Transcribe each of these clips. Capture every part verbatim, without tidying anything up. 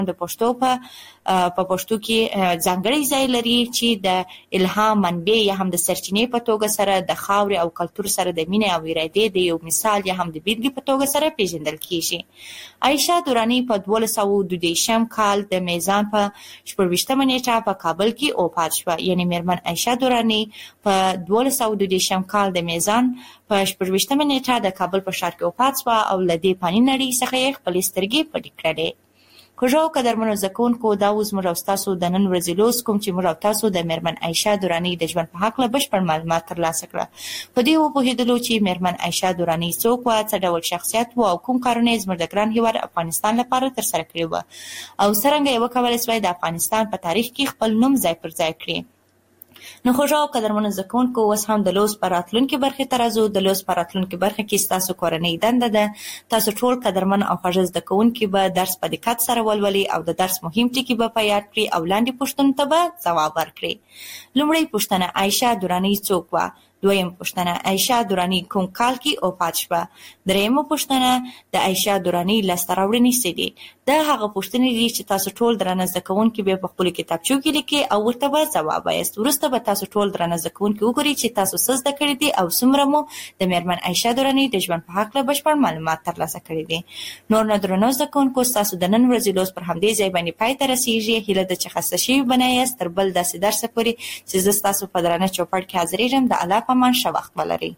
د پښتو په په پښتو کې ځانګړی ځای لري چې د الهام منبع یا هم د سرچینې په توګه سره د خاورې او کلتور سره د مینې او ارادې د یو مثال یا هم د بیلګې په توګه سره پیژندل کیږي. عایشه درانی په دولس سوه دوه دېرشم کال د میزان په شپږویشتمه نیټه په کابل کې وفات شوه. یعنی میرمن عایشه درانی په دولس سوه دوه دېرشم کال د میزان په شپږویشتمه نیټه د کابل په ښار کې وفات شوه او له دې فاني نړۍ څخه یې خپلې سترګې پټې کړلې. خوږو قدرمنو زده کوونکو، دا اوس موږ او ستاسو د نن ورځې لوست کوم چې موږ او تاسو د میرمن عایشه درانی د ژوند په هکله بشپړ معلومات ترلاسه کړه. په دې وپوهېدلو چې میرمن عایشه درانی څوک وه، څه ډول شخصیت و او کوم کارونه یې زموږ د ګران هېواد افغانستان لپاره ترسره کړي وه او څرنګه یې وکولی سوای د افغانستان په تاریخ کې خپل نوم ځای پر ځای کړي. نو خوږو قدرمنو زده کوونکو، اوس هم د لوست په راتلونکې برخې ته راځو. د لوست په راتلونکې برخه کې ستاسو کورنۍ دنده ده تاسو ټول قدرمن او خوږ زده کوونکي به درس په دقت سره ولولئ او د درس مهم ټکي به په یاد کړئ او لاندې پوښتنو ته به ځواب ورکړئ. لومړی پوښتنه: عایشه درانی څوک وه؟ دویم پوښتنه: عایشه درانی کوم کال کې وفات شوه؟ دریمه پوښتنه: د عایشه درانی لاسته راوړنې څه دي؟ دا هغه پوښتنې دي چې تاسو ټول درانه زده کوونکي به په خپلو کتابچو کې لیکئ او ورته به ځواب وایاست. وروسته به تاسو ټول درانه زده کوونکي وګورئ چې تاسو څه زده کړي دي او څومره مو د میرمن عایشه درانی د ژوند په هکله بشپړ معلومات ترلاسه کړي دي. نور نو درنو زده کوونکو، ستاسو د نن ورځې لوست پر همدې ځای باندې پای ته رسېږي. هیله ده چې خسته شوي به نه یاست. تر بل داسې درسه پورې چې زه ستاسو په درانه چوپړ کې حاضرېږم، د الله په امان ښه وخت ولرئ.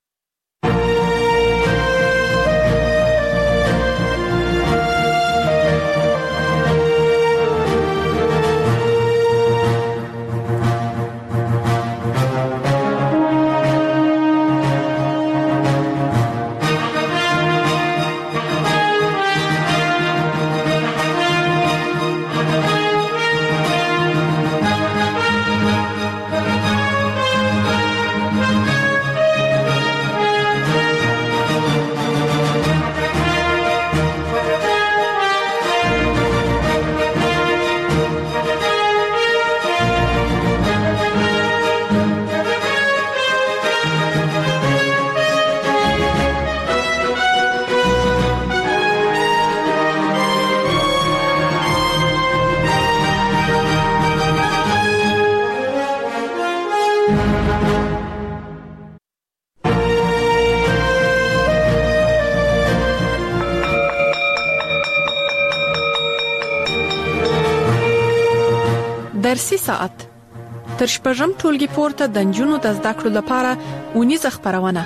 درسي ساعت تر شپږم ټولګي پورته د نجونو د زده کړو لپاره اونیزه خپرونه.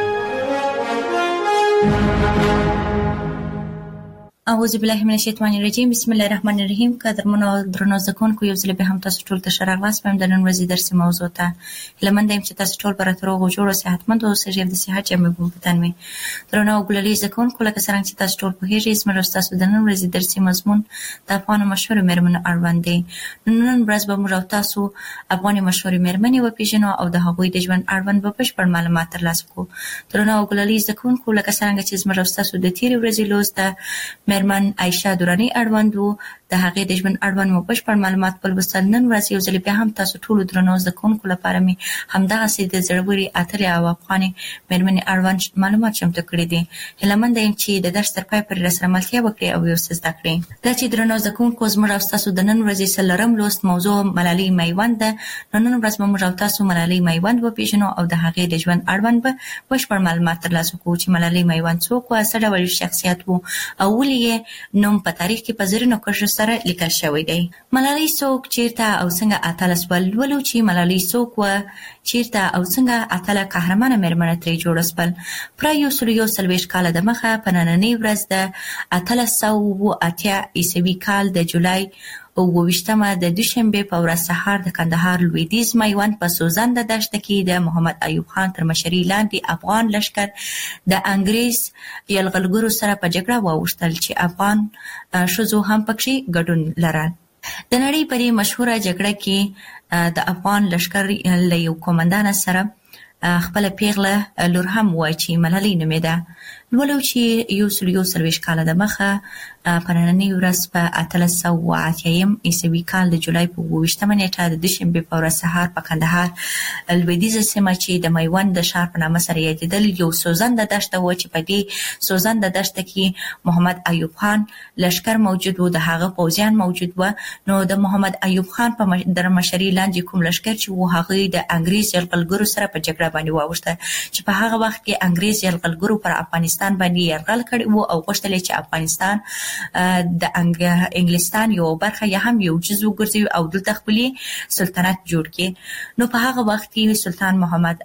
اعوذ بالله من الشیطان الرجیم. بسم الله الرحمن الرحیم. قدرمنو درنو زده کوونکو، یو ځل بیا هم تاسو ټول ته ښه راغلاست. په د نن ورځې درسي موضوع ته هیله مند یم چې تاسو ټول به راته روغ او جوړ او صحتمند اوسئ او د صحت جامې به مو په تن وي. درنو او ګلالي زده کوونکو، لکه څرنګه چې تاسو ټول پوهېږئ، زموږ او ستاسو د نن ورځې درسي مضمون د افغانو مشهورو مېرمنو اړوند دی. نن ورځ به موږ او تاسو افغاني مشهورې مېرمنې وپېژنو او د هغوی د ژوند اړوند به بشپړ معلومات ترلاسه کړو. درنو او ګلالي زده کوونکو، لکه څرنګه چې زموږ او ستاسو د تېرې ورځې لوست د میرمن عایشه درانی اړوند وو، د هغې د ژوند اړوند مو بشپړ معلومات ولوستل. نن ورځ یو ځل بیا هم تاسو ټولو درنو زده کوونکو لپاره مې همدغسې د زړورې اترې او افغانې مېرمنې اړوند معلومات چمتو کړي دي. هیله منده یم چې د درس تر پای پورې راسره ملتیا وکړئ او یو څه زده کړئ. دا چې درنو زده کوونکو، زموږ او ستاسو د نن ورځې څلورم لوست موضوع ملالۍ میوند ده. نو نن ورځ به موږ او تاسو ملالۍ میوند وپېژنو او د هغې د ژوند اړوند به بشپړ معلومات ترلاسه کړو چې ملالۍ میوند څوک وه، څه ډول شخصیت و او ولې یې نوم په تاریخ کې په زرینو کرښو سره لیکل شوی دی. ملالۍ څوک، چیرته او څنګه اتله سوه؟ لولو چې ملالۍ څوک وه، چیرته او څنګه اتله قهرمانه مېرمنه ترې جوړه سول. پوره یو سل یو څلوېښت کاله دمخه په نننۍ ورځ د اتلس سوه اووه اتیا عیسوي کال د جولای اووه ویشتمه د دوشنبې په ورځ سهار د کندهار لویدیځ میوند په سوځنده دښته کې د محمد ایوب خان تر مشرۍ لاندې افغان لښکر د انګریز یرغلګرو سره په جګړه واوښتل چې افغان ښځو هم پکې ګډون لرل. د نړۍ په دې مشهوره جګړه کې د افغان لښکر له یو قومندان سره خپله پیغله لور هم وه چې ملالۍ نومېده. لولو چې یو سل یو څلوېښت کاله د مخه په نننۍ ورځ په اتلس سوه اتیایم عیسوي کال د جولای په اووه ویشتمه نیټه د دوشنبې په ورځ سهار په کندهار لویدیځه سیمه چې د میوند د ښار په نامه سره یادېدل یو سوځنده دښته وه چې په دې سوځنده دښته کې محمد ایوب خان لښکر موجود و، د هغه پوځیان موجود و. نو د محمد ایوب خان په در مشرۍ لاندې کوم لښکر چې و هغه د انګریز یرغلګرو سره په جګړه باندې واوښته چې په هغه وخت کې انګریز یرغلګرو پر افغانستان باندې یرغل کړی و او غوښتل چې افغانستان د انګلستان یو برخه یا هم یو جزو ګرځي او دلته خپل سلطنت جوړ کړي. نو په هغه وخت کې سلطان محمد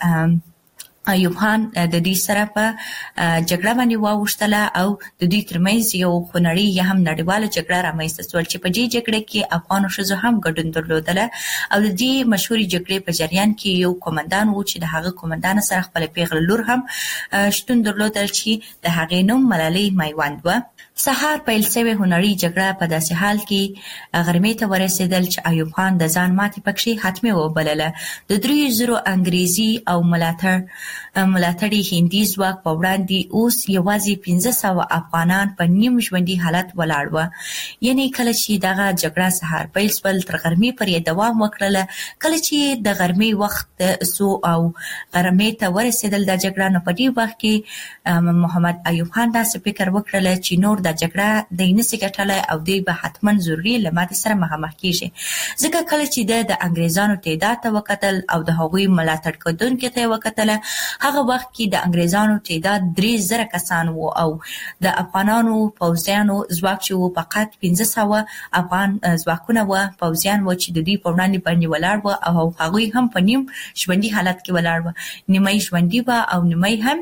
ایوب خان د دې سره په جګړه باندې واوښتله او د دوی ترمنځ یو خونړۍ یا هم نړیواله جګړه رامنځته شول چې په دې جګړه کې افغان ښځو هم ګډون درلودله او د دې مشهورې جګړې په جریان کې یو قومندان و چې د هغه قومندان سره خپل پیغله لور هم شتون درلودل چې د هغې نوم ملالۍ میوند و. سهار پیل شوې هنري جګړه په داسې حال کې غرمې ته ورسېدل چې ایوب خان د ځان ماتې پکې حتمي وبلله. د دریو زرو انګریزي او ملاتړ ملاتړي هندي ځواک په وړاندې اوس یوازې پنځه سوه افغانان په نیم ژوندي حالت ولاړ وو. یعنې کله چې دغه جګړه سهار پیل شول تر غرمې پورې دوام وکړله. کله چې د غرمې وخت سو او غرمې ته ورسېدل د جګړه، نو په دې وخت کې محمد ایوب خان داسې فکر وکړل چې نور د جګړه دی نسي ګټلی او دی به حتما ضروري له ماتې سره مخامخ کیږي. ځکه کله چې د د انګریزانو تعداد ته وکتل او د هغوی ملاتړ کوونکو ته وکتله، هغه وخت کې د انګریزانو تعداد درې زره کسان وو او د افغانانو پوځیانو ځواک چې وو فقط پنځه سوه افغان ځواکونه وو، پوځیان وو چې د دوی په وړاندې باندې ولاړ وو او هغوی هم په نیم ژوندي حالت کې ولاړ وو. نیمه ژوندي وو او نیمه هم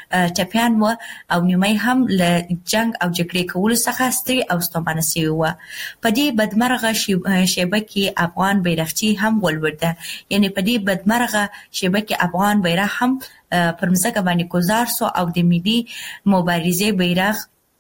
ټپیان وو او نیمه هم له جنگ او جګړې کولو څخه ستړي او ستومانه شوي وو. په دې بدمرغه شیبه کې افغان بیرغچی هم ولوېده. یعنې په دې بدمرغه شیبه کې افغان بیرغ هم پر مځکه باندې ګذار سو او د ملي مبارزې بیرغ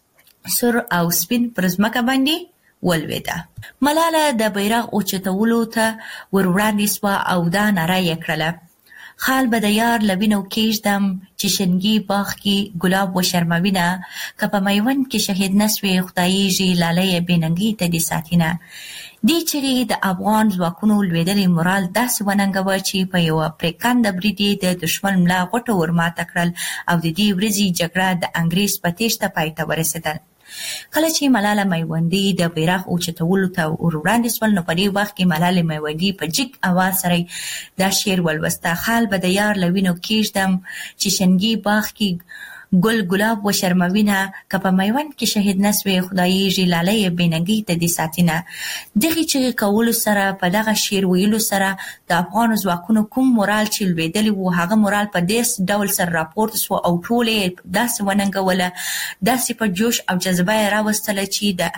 سور او سپین پر مځکه باندې ولوېده. ملاله د بیرغ اوچتولو ته ور وړاندې سوه او دا ناره یې کړله: خال به د یار له وینو کېږدم چې شنګي باغ کې ګلاب وشرموینه، که په میوند کې شهید نسوې خدایږي لالی بېننګي ته دې ساتینه. دې چغې د افغان ځواکونو لوېدلې مورال داسې وننګوه چې په یوه پرېکنده برید یې د دښمن ملا غوټه ورماته کړل او د دې ورځې جګړه د انګریز په تېښته پای ته ورسېدل. کله چې ملاله میوندي د بیرغ اوچتولو ته ور وړاندې سول، نو په دې وخت کې ملاله میوندي په جګ اواز سره دا شعر ولوسته: خال به د یار له وینو کېږدم چې شنګي باغ کې ګل ګلاب و شرموینه، که په میوند کې شهید نسوې خدایږي لالی بېننګي ته دې ساتینه. دغې چغې کولو سره په دغه شعر ویلو سره د افغانو ځواکونو کوم مورال چې لوېدلی و هغه مورال په داسې ډول سره راپورته سو او ټول یې داسې وننګوله، داسې په جوش او جذبه یې راوستله چې د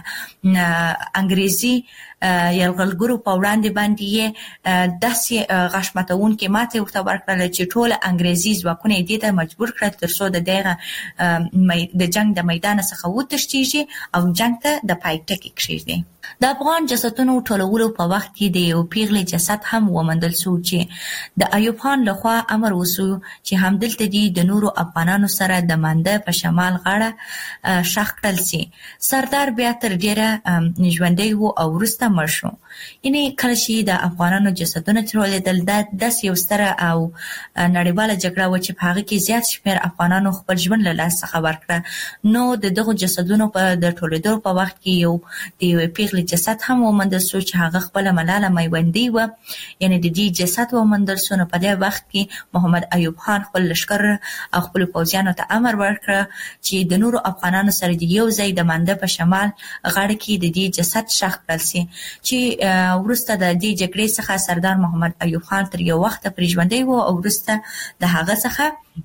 انګریزي یرغلګرو په وړاندې باندې یې داسې غاښ ماتونکې ماتې ورته ورکړله چې ټول انګریزي ځواکونه یې دې ته مجبور کړل تر څو د دغه د جنګ د میدان څخه وتښتېږي او جنګ ته د پای ټکی کښېږدي. د افغان جسدونو ټولولو په وخت کې د یو پیغلې جسد هم وموندل شو چې د ایوب خان لخوا امر وشو چې همدلته دې د نورو افغانانو سره د مانده په شمال غاړه ښخ کړل شي. سردار بیا تر ډېره ژوندی و او وروسته مړ شو. یعنې کله چې د افغانانو جسدونه ټولېدل دا داسې یو ستره او نړیواله جګړه وه چې په هغه کې زیات شمېر افغانانو خپل ژوند له لاسه څخه ورکړه. نو د دغو جسدونو په د ټولېدو په وخت کې یو د یوې پیغلې جسد هم وموندل شو چې هغه خپله ملاله میوندي وه. یعنې د دې جسد وموندل شو. نو په دې وخت کې محمد ایوب خان خپل لښکر او خپلو پوځیانو ته امر ورکړه چې د نورو افغانانو سره د یو ځای د مانده په شمال غاړه کې د دې جسد ښخ کړل شي چې وروسته د دې جګړې څخه سردار محمد ایوب خان تر یو وخته پرې ژوندی و او وروسته د هغه څخه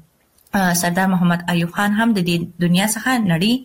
سردار محمد ایوب خان هم د دې دنیا څخه نړۍ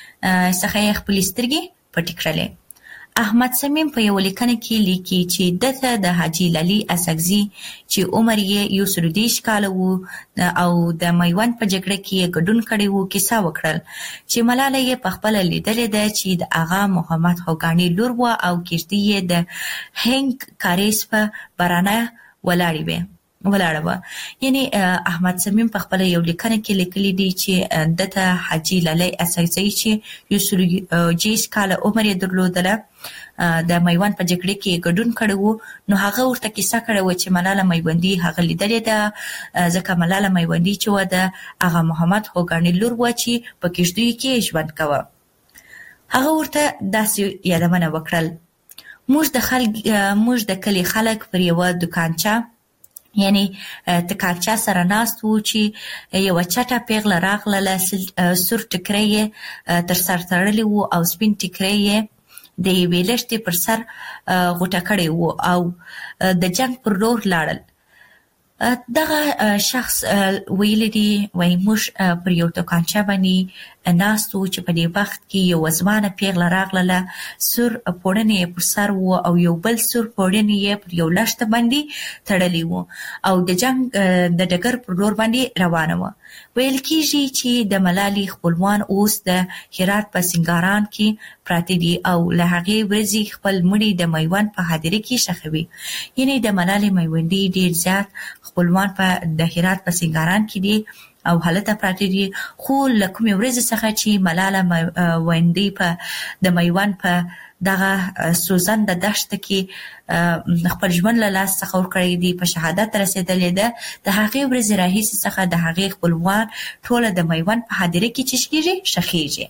څخه یې خپلې سترګې پټې کړلې. احمد صمیم په یو لیکنه کې لیکي چې دته د حاجي لالي اسکزي چې عمر یې یو سل دېرش کاله و او د میوند په جګړه کې ګډون کړی و کیسه وکړل چې ملاله یې په خپله لیدلې ده چې د آغا محمد خوګاني لور وه او کښتۍ یې د هنګ کاریز په برانه ولاړې وې ولاړه و. یعنی احمد صمیم په خپل یو لیکنه کې لیکلي دي چې دته حاجی لالی اساسي چې یو سل جیس کال عمر یې درلودله د میوند په جګړه کې ګډون کړی وو. نو هغه ورته کیسه کړې و چې ملاله میوندي هغه لیدلې ده، ځکه ملاله میوندي چې و د هغه محمد هوګانی لور و چې په کشتۍ کې ژوند کاوه. هغه ورته داسې یادونه وکړل، موږ د خلک موږ د کلی خلک پر یو دکانچه یعنی تکانچه سره ناست وو چې یو چټه پیغله راغله، سور ټکری تر سر تړلی وو او سپین ټکری د یوې لښتې پر سر غوټه کړی وو او د جنگ پر لور لاړل. دغه شخص ویلی دی وایي موږ پر یو دکانچه باندې ناست وو چې په دې وخت کې یو ځوانه پیغله راغله، سور پوړنې یې پر سر وو او یو بل سور پوړنې یې پر یو لښته باندې تړلی وو او د جنگ د ډګر پر لور باندې روانه وه. ویل کېږي چې د ملالۍ خپلوان اوس د هرات په سنګاران کې پراته دي او له هغې ورځې خپل مړي د میوند په هدیره کې ښخوي. یعنې د ملالۍ میوندي ډېر زیات خپلوان په د هرات په سنګاران کې دي او هلته پراته دي، خو له کومې ورځې څخه چې ملاله میوندي په د میوند په دغه سوزنده دښته کې خپل ژوند له لاس څخه ورکړی دی، په شهادت رسېدلې ده، د هغې ورځې راهیسې څخه د هغې خپلوان ټوله د میوند په هدیره کې چې کېږي ښخېږي.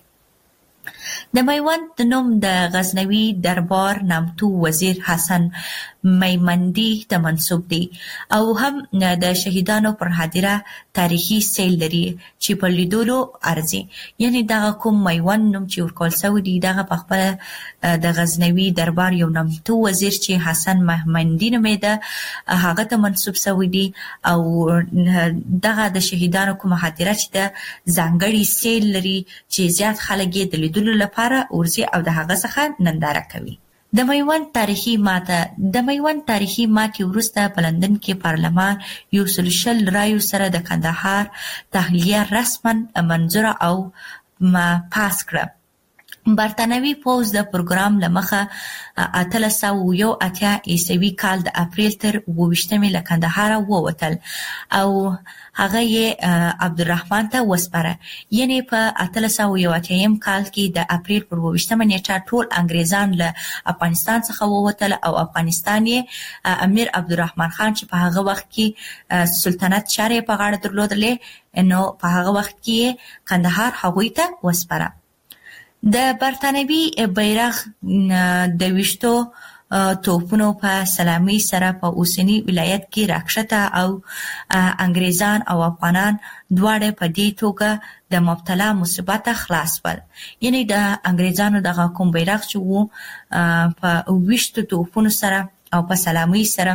د میوند د نوم د غزنوي دربار نامتو وزیر حسن میمندي ته منسوب دی او هم د شهیدانو پر هدیره تاریخي سیل لري چې په لیدلو ارزي. یعنی دغه کوم میوند نوم چې ورکول شوی دی دغه په خپله د غزنوي دربار یو نامتو وزیر چې حسن میمندي نومېده هغه ته منسوب شوی دی او دغه د شهیدانو کومه هدیره چې د ځانګړي سیل لري چې زیات خلک یې د لیدلو لپاره ورځي او د هغه څخه ننداره کوي. د میوند تاریخي ماته د میوند تاریخي ماتې وروسته په لندن کې پارلمان یو سل شل رایو سره د کندهار تحلیه رسما منظوره او پاس کړه. برتانوي پوځ د پروګرام له مخه اتلس سوه یو اتیا عیسوي کال د اپریل تر اووه ویشتمې له کندهاره ووتل او هغه یې عبدالرحمن ته وسپاره. یعنې په اتلس سوه یو اتیایم کال کې د اپریل پر اووه ویشتمه نیټه ټول انګریزان له افغانستان څخه ووتل او افغانستان یې امیر عبدالرحمن خان چې په هغه وخت کې سلطنت چارې په غاړه درلودلې نو په هغه وخت کې کندهار هغوی ته وسپاره. د برتانوي بیرغ د ویشتو توپونو په سلامي سره په اوسني ولایت کې راکښته او انګریزان او افغانان دواړه په دې توګه د مبتلا مصیبت خلاص ول. یعنی د انګریزانو دغه کوم بیرغ چې وو په ویشتو توپونو سره او په سلامي سره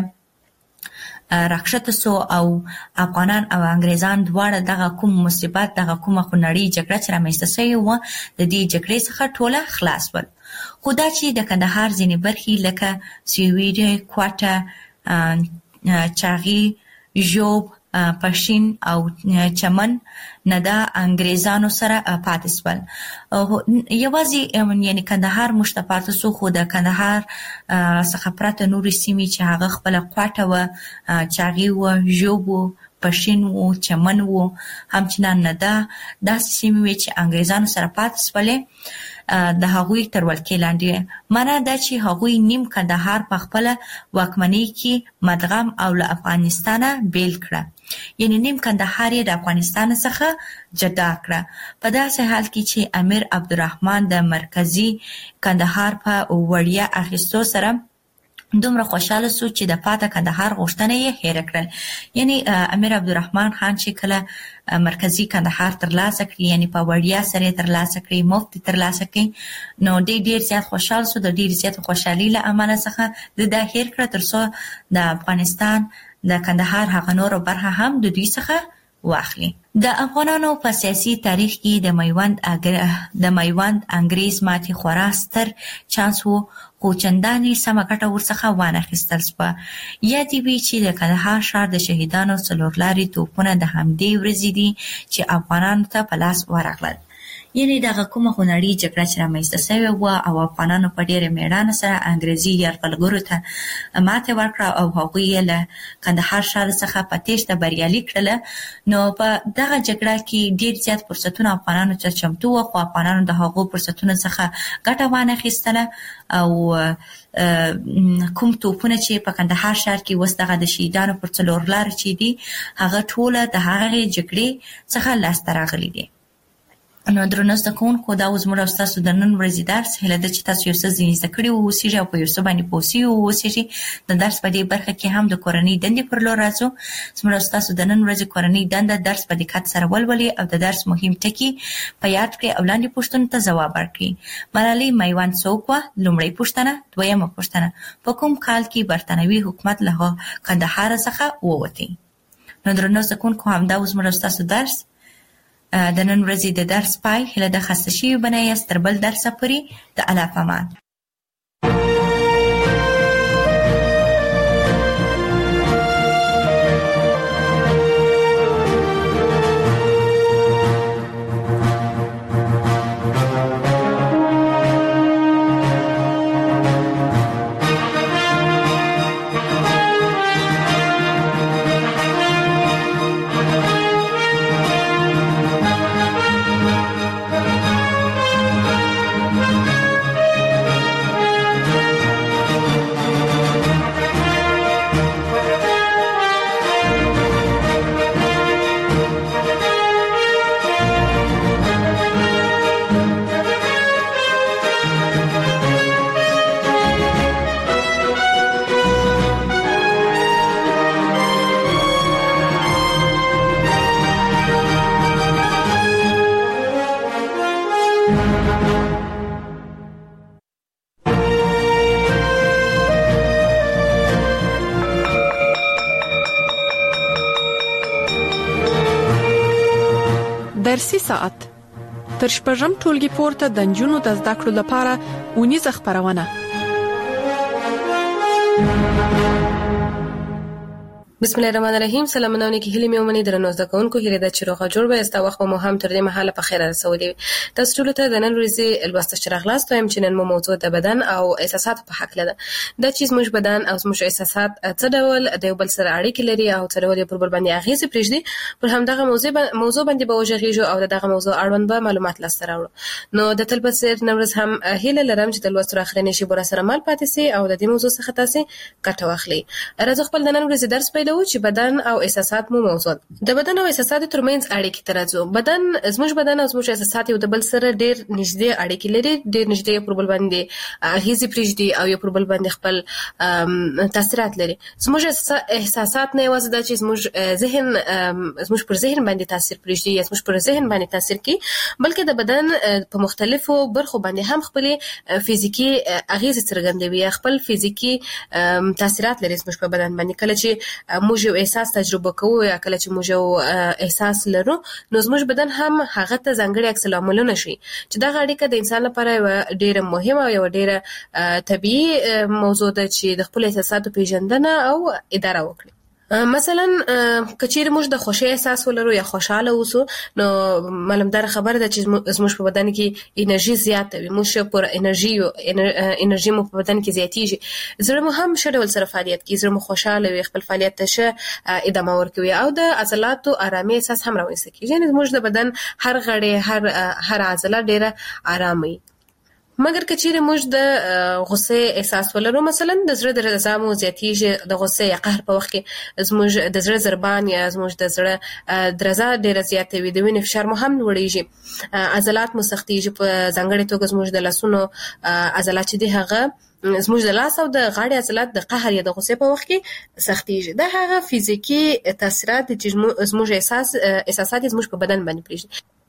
راکښته سو او افغانان او انګریزان دواړه دغه کوم مصیبت دغه کومه خونړۍ جګړه چې رامنځته شوې وه د دې جګړې څخه ټوله خلاص ول. خو دا چې د کندهار ځینې برخې لکه سیویډي، کوټه، چاغي، ژوب، پښین او چمن نه د انګریزانو سره پاتې سول. یوازې یعنی کندهار موږ ته پاتې سو، خو د کندهار څخه پرته نورې سیمې چې هغه خپله کوټه وه، چاغي وه، ژوب وو، پښین وو، چمن وو، همچنان نه ده داسې سیمې وې چې انګریزانو سره پاتې سولې د هغوی تر ولکې لاندې. معنا دا چې هغوی نیم کندهار په خپله واکمنۍ کې مدغم او له افغانستانه بیل کړه. یعنی نیم کندهار یې د افغانستان څخه جدا کړه. په داسې حال کې چې امیر عبدالرحمن د مرکزي کندهار په وړیا اخیستو سره دومره خوشاله سو چې د پاته کندهار غوښتنه یې هېره کړل. یعنی امیر عبدالرحمن خان چې کله مرکزي کندهار ترلاسه کړي، یعنی په وړیا سره ترلاسه کړي، مفت ترلاسه کړي، نو ډېر ډېر زیات خوشحال سو. د ډېر زیات خوشحالۍ له امله څخه د دا هېر کړه تر څو د افغانستان د کندهار هغه نورو برخه هم د دوی څخه واخلي. د افغانانو په سیاسي تاریخ کې د میوند د میوند انګریز ماتې خورا ستر چانس وو، خو چندانې سمه ګټه ورڅخه وانخیستل شوه. یا دې وي چې د کندهار ښار د شهیدانو څلور لارې توپونه د همدې ورځې دي چې افغانانو ته په لاس ورغلل. یعنی دغه کومه خونړۍ جګړه چې رامنځته شوې وه او افغانانو په ډېرې مېړانه سره انګریزي یرغلګرو ته ماتې ورکړه او هغوی یې له کندهار ښار څخه په تېښته بریالي کړله. نو په دغه جګړه کې ډېر زیات فرصتونه افغانانو ته چمتو وه، خو افغانانو د هغو فرصتونو څخه ګټه وانخیستله او کوم توپونه چې په کندهار ښار کې اوس دغه د شهیدانو پر څلور لارو چې دي هغه ټوله د هغې جګړې څخه لاسته راغلي دي. نو درنو زده کوونکو، دا اوس زموږ او ستاسو د نن ورځې درس. هیله ده چې تاسو یو څه ځینې زده کړي واوسېږئ او په یو څه باندې پوه سوي واوسېږئ. د درس په دې برخه کې هم د کورنۍ دندې پر لور راځو. زموږ او ستاسو د نن ورځې کورنۍ دنده درس په دقت سره ولولئ او د درس مهم ټکي په یاد کړئ او لاندې پوښتنو ته ځواب ورکړئ. ملالۍ میوند څوک وه؟ لومړۍ پوښتنه. دویمه پوښتنه، په کوم کال کې برتانوي حکومت له کندهار څخه ووتی؟ نو درنو زده کوونکو، همدا اوس زموږ او ستاسو درس د نن ورځې د درس پای. هیله ده خسته شوي به نه یاست. تر بل درسه پورې د الله په امان. درسي ساعت تر شپږم ټولګي پورته د نجونو د زده کړو لپاره اونیزه خپرونه. بسم الله الرحمن الرحیم. سلامونه کې هلي مې ومني درنو زده کوونکو، هیله ده چې روغه جوړ به استا وخت مو هم تر دې مهاله په خیر رسولي. تاسو ټول ته د نن ورځې لوست شرغلاست وایم چې نن مو موضوع د بدن او احساسات په حق لده. دا چې زموږ بدن او زموږ احساسات څه ډول د یو بل سره اړیکې لري او څه ډول پر بل باندې اغیزه پرېږدي، پر همدغه موضوع موضوع باندې به وژغېږو او دغه موضوع اړوند به معلومات لاسته راوړو. نو د تل په څیر نن ورځ هم هیله لرم چې د لوست تر اخرنه شي بور سره مال پاتې سي او د دې موضوع څخه تاسو ګټه واخلئ. راځو خپل د نن ورځې درس پیلو چې بدن او احساسات مو موضوع. د بدن او احساساتو ترمنځ اړیکې ترازو. بدن زموږ بدن او زموږ احساسات یو د بل سره ډېر نږدې اړیکې لري، ډېر نږدې پر بل باندې اغیزې پرېږدي او یو پر بل باندې خپل تاثیرات لري. زموږ احساسات نه یوازې د چې زموږ ذهن زموږ پر ذهن باندې تاثیر پرېږدي یا زموږ پر ذهن باندې تاثیر کوي، بلکې د بدن په مختلفو برخو باندې هم خپل فزیکی اغیزې څرګندوي، خپل فزیکی تاثیرات لري زموږ په بدن باندې. کله چې موږ یو احساس تجربه کوو یا کله چې موږ یو احساس لرو، نو زموږ بدن هم هغه ته ځانګړي عکس العملونه شي چې دا اړیکه د انسان لپاره ډیره مهمه او یو ډیره طبيعي موضوع ده چې د خپل احساساتو پیژندنه او اداره وکړي. مثلا کچیر موږ د خوشی احساس ولرو یا خوشاله اوسو، نو معلومدار خبره ده چې زموږ په بدن کې انرژي زیاته وي، موږ پر انرژي انرژي مو په بدن کې زیاتیږي، زړه مو هم ښه ډول سره فعالیت کوي، زړه مو خوشاله وي، خپل فعالیت ته ښه ادامه ورکوي او د عضلاتو آرامي احساس هم راوځي. یعنی زموږ د بدن هر غړی هر هر عضله ډیره آرامي. مګر کچېره موږ د غصه احساس ولرو، مثلا د زړه درزا مو زیاتیږي، د غصه یا قهر په وخت کې زموږ د زړه ضربان یا زموږ د زړه درزا ډیره زیاته وي، د وینې فشار مو هم لوړیږي، عضلات مو سختیږي، په ځانګړي توګه زموږ د لاسونو عضلات چې دي هغه زموږ د لاس او د غاړې عضلات د قهر یا د غصې په وخت کې سختیږي. دا هغه فزیکی تاثیرات چې زموږ احساس احساسات زموږ په بدن باندې پرېږدي.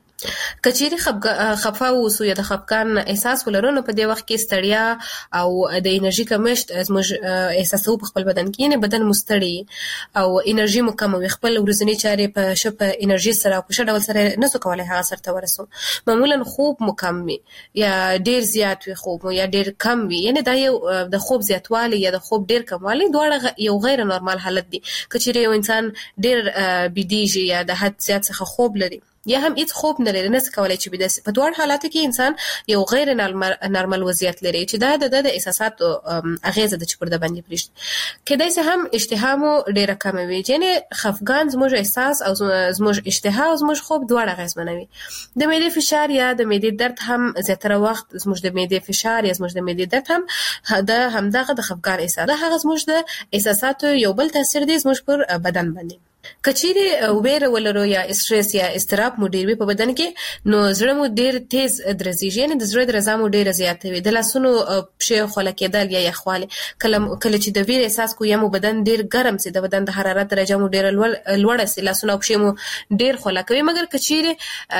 کچېری خفه اوسو یا د خفقان احساس ولرو، نو په دې وخت کې ستړیا او د انرژي کمښت زموږ احساسو په خپل بدن کې، یعنی بدن مستړی او انرژي مو کم وي، خپل ورځنی چارې په شپه انرژي سره په شډول سره نه څو کولای هغه سره ورسو. معمولا خوب مو کم وي یا ډیر زیات وي خوب مو یا ډیر کم وي، یعنی دا یو د خوب زیاتوالی یا د خوب ډیر کموالی دواړه یو غیر نورمال حالت دي. کچېری یو انسان ډیر بيدیږي یا د حد زیات څخه خوب لري، یا هم هیڅ خوب نه لري، نه کولای چې بده. په دوه حالاتو کې انسان یو غیر نارمل وضعیت لري چې دا د احساساتو اغیزه د چپړ د باندې پریشت. کله چې هم اشتها مو ډیره کم وي، یعنی خفګان زموږ احساس او زموږ اشتها او زموږ خوب دواړه اغیزمنوي. د معدې فشار یا د معدې درد هم زیاتره وخت زموږ د معدې فشار یا زموږ د معدې درد هم د همدغه د خفګان احساس ده. هغه زموږ د احساساتو یو بل تاثیر دی زموږ پر بدن باندې. کچېره ویره ولرو یا استرس یا استراب مو ډیر وي په بدن کې، نو زړه مو ډیر تیز درزيږي، یعنی د زړه درزا مو ډیر زیاته وي. د لاسونو پښې خوله کېدل یا یخواله، کله کله چې د ویر احساس کو یا مو بدن ډیر ګرم سي، د بدن د حرارت درجه مو ډیر لوړه سي، لاسونو او پښې مو ډیر خوله کوي. مګر کچېره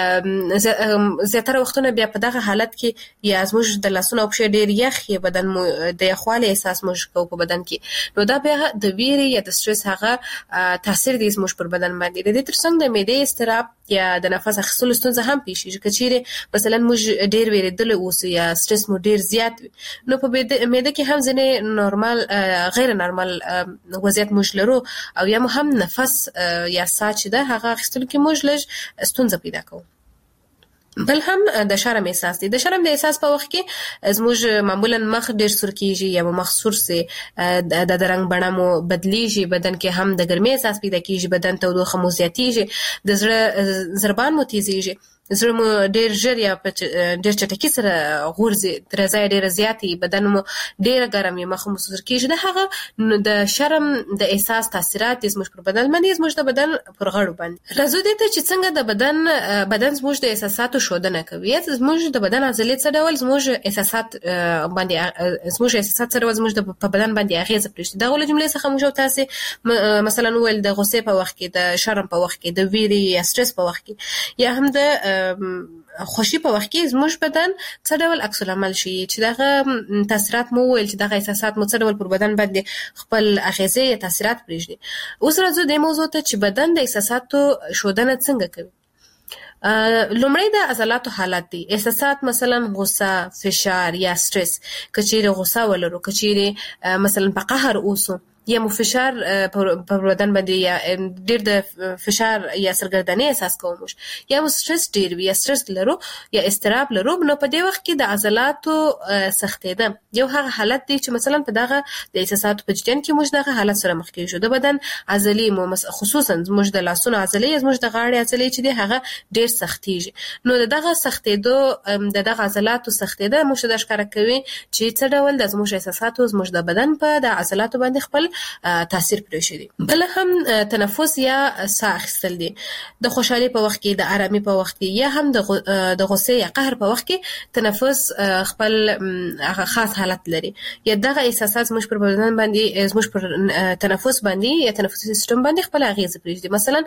زیاتره وختونه بیا په دغه حالت کې یا زموږ د لاسونو او پښې ډیر یخ یا بدن مو د یخواله احساس مو کو په بدن کې، نو دا بیا د ویر یا د استرس هغه تاثیر دی زموږ پر بدن باندې. د دې ترڅنګ د معدې استراب یا د نفس اخیستلو ستونزه هم پیښیږي. کچېره مثلا موږ ډیر ویریدل اوسو یا استرس مو ډیر زیات وي، نو په معده کې هم ځنې نورمال غیر نورمال وضعیت موږ لرو، او یا هم نفس یا ساه چې ده هغه اخیستلو کې موږ لږ ستونزه پیدا کوو. بل هم د شرم احساس دی. د شرم د احساس په وخت کې زموږ معمولا مخ ډیر سور کیږي یا مخ سور سي، د رنگ بڼه مو بدلیږي، بدن کې هم د ګرمۍ احساس پیدا کیږي، بدن تودوخه مو زیاتیږي، د زړه ضربان مو تیزیږي، زړه مو ډیر ژر یا ډیر چټکی سره غورځي، درزا ډیر زیاتی، بدن مو ډیر ګرم یا مخ مو سور کیږي. د هغه د شرم د احساس تاثیرات زموږ پر بدن باندې زموږ د بدن پر غړو باندې راځو دي ته چې څنګه د بدن بدن زموږ د احساساتو شودنه کوي. زموږ د بدن عضلې څه ډول زموږ احساسات باندې زموږ احساسات سره زموږ د بدن باندې اغیزه پرېږدي. دا ول جملې څخه موږ تاسو مثلا ول د غصې په وخت کې، د شرم په وخت کې، د ویری یا سټرس په وخت کې، یا هم د خوشي په وخت کې زموږ بدن څه ډول عکس العمل شي، چې دغه تاثیرات مو ویل چې دغه احساسات مو څه ډول پر بدن باندې خپل اغیزه یا تاثیرات پرېږدي. اوس راځو د موضوع ته چې بدن د احساساتو شودنه څنګه کوي. لومړی د عضلاتو حالت دی. احساسات مثلا غصه، فشار یا سټرس. کچېره غصه ولرو، کچېره مثلا په قهر اوسو، یا مو فشار په بدن باندې یا ډیر د فشار یا سرګردنۍ احساس کوو، یا مو سټرس ډیر وي یا سټرس لرو یا استراب لرو، نو په دې وخت کې د عضلاتو سختېده یو هغه حالت دی چې مثلا په دغه د احساساتو په جریان کې موږ دغه حالت سره مخ کېږو. د بدن عضلې مو خصوصا موږ د لاسونو عضلې، موږ د غاړې عضلې چې دی هغه ډیر سختېږي، نو دغه سختېدو د دغه عضلاتو سختېده موږ د ښکار کوي چې څه ډول د زموږ احساساتو زموږ د بدن په د عضلاتو باندې خپل تاثیر پرېږدي. بل هم تنفس یا ساه اخیستل دي. د خوشحالي په وخت کې، د آرامي په وخت کې، یا هم د غصې یا قهر په وخت کې تنفس خپل خاص حالت لري، یا دغه احساسات زموږ پر بدن باندې زموږ پر تنفس باندې یا تنفسي سیستم باندې خپل اغیزه پرېږدي. مثلا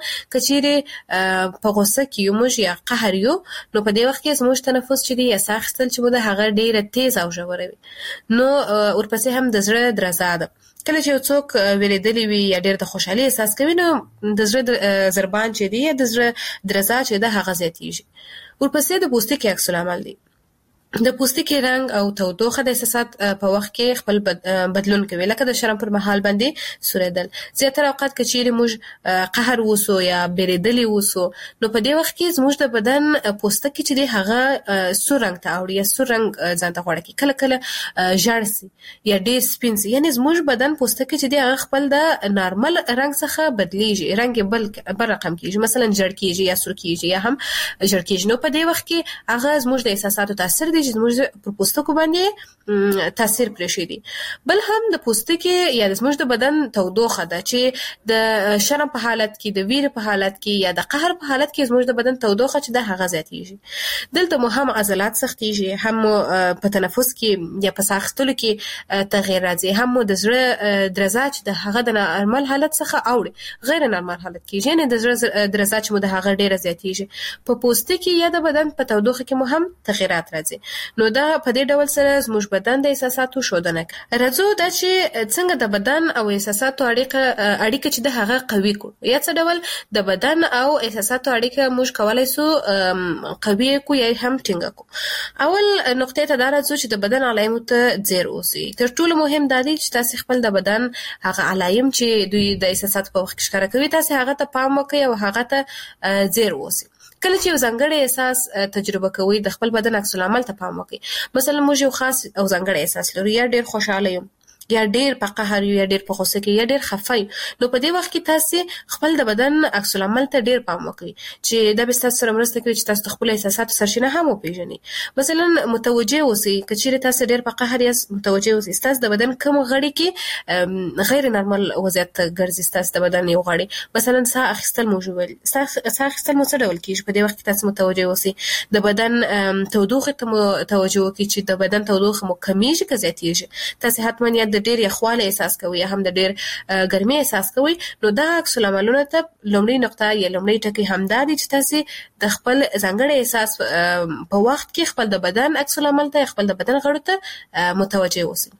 کچېره په غصه کې یو موږ یا قهر یو، نو په دې وخت کې زموږ تنفس چې دی یا ساه اخیستل چې مو د هغه ډیره تیز او ژوره وي. نو ورپسې هم د زړه درزا ده. کله چې څوک ویریدلی وي یا ډېر د خوشحالي احساس کوي، نو د زړه ضربان چې دی یا د زړه درزا چې ده هغه زیاتیږي. ورپسې د پوستکي عکس العمل دی. د پوستکي رنگ او تودوخه د احساسات په وخت کې خپل بدلون کوي، لکه د شرم پر مهال باندې سوریدل. زیاتره اوقات کچېرې موږ قهر وسو یا بیریدلی وسو، نو په دې وخت کې زموږ د بدن پوستکي چې دی هغه سور رنگ ته اوړي یا سور رنگ ځان ته غوړه کوي، کله کله ژړ سي یا ډېر سپین سي، یعنی زموږ بدن پوستکي چې دی هغه خپل د نارمل رنگ څخه بدلیږي، رنگ بل بل رقم کیږي، مثلا ژړ کیږي یا سور کیږي یا هم ژړ کیږي. نو په دې وخت کې هغه زموږ د احساساتو تاثیر چې زموږ پر پوستکو باندې تاثیر پرېږدي. بل هم د پوستکي یا زموږ د بدن تودوخه ده چې د شرم په حالت کې، د ویر په حالت کې یا د قهر په حالت کې زموږ د بدن تودوخه چې ده هغه زیاتیږي. دلته مو هم عضلات سختیږي، هم په تنفس کې یا په ساه اخیستلو کې تغیر راځي، هم د زړه درزا چې د هغه د نارمل حالت څخه اوړي غیر نارمل حالت کېږي، یعنې د زړه درزا چې مو د هغه ډیره زیاتیږي. په پوستکي یا د بدن په تودوخه کې مو هم تغیرات راځي. نو دا په دې ډول سره زموږ بدن د احساساتو شودنه کوي. راځو دا چې څنګه د بدن او احساساتو اړیکه اړیکه چې د هغه قوي کو، یا څه ډول د بدن او احساساتو اړیکه موږ کولای سو قوي کو یا هم ټینګه کو. اول نقطه ته دا راځو چې د بدن علایمو ته ځیر اوسئ. تر ټولو مهم دا دی چې تاسو خپل د بدن هغه علایم چې دوی د احساساتو په وخت کې ښکاره کوي، تاسو هغه ته پام وکړئ او هغه ته ځیر اوسئ. کله چې یو ځانګړی احساس تجربه کوئ د خپل بدن عکس العمل ته پام وکړئ. مثلا موږ یو خاص او ځانګړی احساس لرو، یا ډیر خوشاله یو، یا ډیر په قهر یو، یا ډیر په غوسه کې، یا ډیر خفه یو. نو په دې وخت کې تاسو خپل د بدن عکس العمل ته ډیر پام وکړئ چې دا به تاسو سره مرسته کوي چې تاسو خپل احساسات سرچینه هم وپیژنئ. مثلا متوجه اوسئ، کچېرې تاسو ډیر په قهر یاست، متوجه اوسئ تاسو د بدن کوم غړي کې غیر نارمل وضعیت ګرځي. تاسو د بدن یو غړي مثلا ساه اخیستل موجود، ساه اخیستل مو څه ډول کیږي، په دې وخت کې تاسو متوجه اوسئ. د بدن تودوخه ته متوجه وکړئ چې د بدن تودوخه مو کمیږي که زیاتیږي. تاسو حتما یا د ډیر یخواله احساس کوي یا هم د ډیر ګرمي احساس کوي. نو دا عکس العملونه ته لومړی نقطه یا لومړی ټکی همدا دي چې تاسو د خپل ځانګړي احساس په وخت کې خپل د بدن عکس العمل ته، خپل د بدن غړو ته متوجه اوسئ.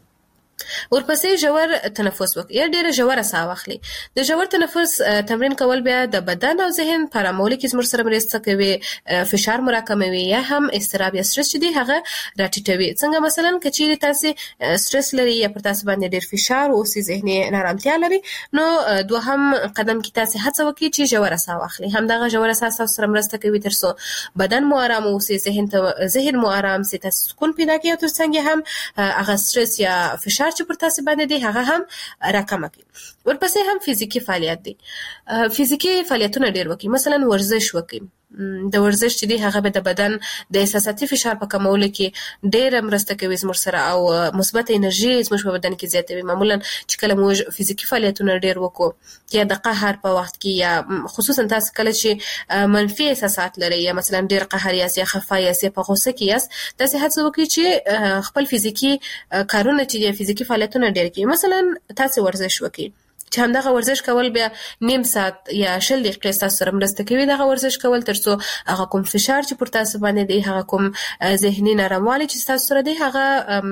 ورپسې ژور تنفس وکړئ یا ډېره ژوره ساه واخلئ. د ژور تنفس تمرین کول بیا د بدن او ذهن په ارامولو کې زموږ سره مرسته کوي، فشار مو راکموي یا هم اضطراب یا سټرس چې دی هغه راټیټوي. څنګه مثلا که چیرې تاسو سټرس لري یا پر تاسو باندې ډېر فشار اوسي، ذهني نارامتیا لري، نو دوهم قدم کې تاسو هڅه وکړئ چې ژوره ساه واخلئ. همدغه ژوره ساه تاسو سره مرسته کوي تر څو بدن مو ارام اوسي، ذهن ته ذهن مو ارام سي، تاسو سکون پیدا کړئ او ترڅنګ هم هغه سټرس یا فشار چې پر تاسو باندې دی هغه هم راکمه کړي. ورپسې هم فزیکی فعالیت دی. فزیکی فعالیتونه ډیر وکړئ، مثلا ورزش وکړئ. د ورزش چې دی هغه به د بدن د احساساتي فشار په کمولو کې ډېر مرسته کوي زموږ سره او مثبت انرژي زموږ په بدن کې زیاتوي. معمولا چې کله موږ فزیکی فعالیتونه ډېر وکړو یا د قهر په وخت کې یا خصوصا تاسو کله چې منفي احساسات لرئ یا مثلا ډېر قهر یاست یا خفه یاست یا په غوسه کې یاست، تاسو هڅه وکړئ چې خپل فزیکی کارونه چې فزیکی فعالیتونه ډېر کړئ. مثلا تاسو ورزش وکړئ چې همدغه ورزش کول بیا نیم ساعت یا شل دقیقې تاسو سره مرسته کوي. دغه ورزش کول ترڅو هغه کوم فشار چې پر تاسو باندې دی، هغه کوم ذهني ناراموالی چې تاسو سره دی، هغه